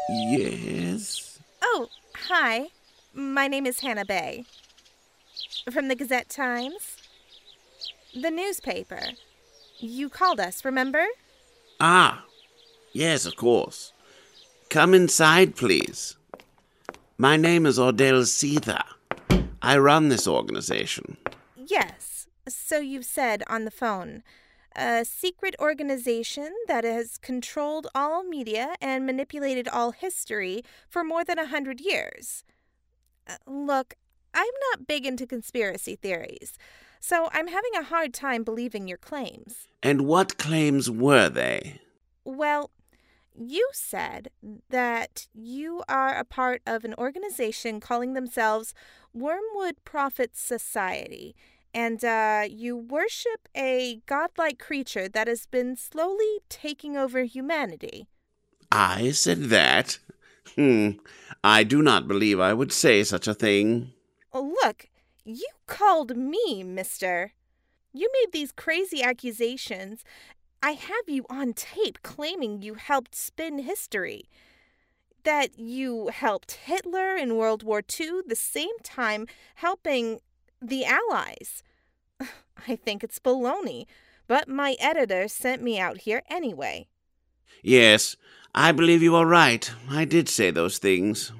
Yes? Oh, hi. My name is Hannah Bay. From the Gazette Times. The newspaper. You called us, remember? Ah, yes, of course. Come inside, please. My name is Ordell Seether. I run this organization. Yes, so you've said on the phone. A secret organization that has controlled all media and manipulated all history for more than 100 years. Look, I'm not big into conspiracy theories, so I'm having a hard time believing your claims. And what claims were they? Well, you said that you are a part of an organization calling themselves Wormwood Prophets Society, and you worship a godlike creature that has been slowly taking over humanity. I said that? I do not believe I would say such a thing. Look, you called me, mister. You made these crazy accusations. I have you on tape claiming you helped spin history. That you helped Hitler in World War II, the same time helping the Allies. I think it's baloney, but my editor sent me out here anyway. Yes, I believe you are right. I did say those things.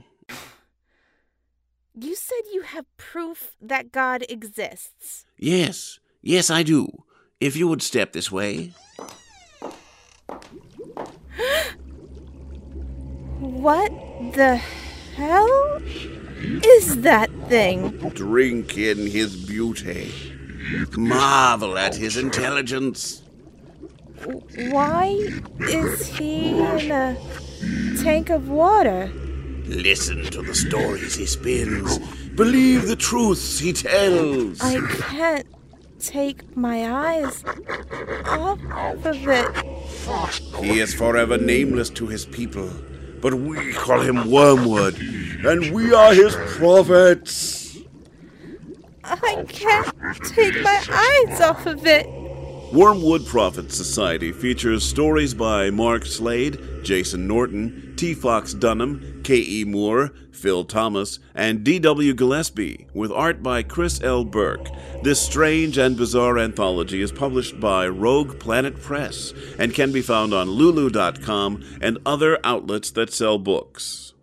You said you have proof that God exists. Yes, I do. If you would step this way. What the hell is that thing? Drink in his beauty. Marvel at his intelligence. Why is he in a tank of water? Listen to the stories he spins. Believe the truths he tells. I can't take my eyes off of it. He is forever nameless to his people, but we call him Wormwood, and we are his prophets. I can't take my eyes off of it. Wormwood Prophet Society features stories by Mark Slade, Jason Norton, T. Fox Dunham, K.E. Moore, Phil Thomas, and D.W. Gillespie, with art by Chris L. Burke. This strange and bizarre anthology is published by Rogue Planet Press and can be found on Lulu.com and other outlets that sell books.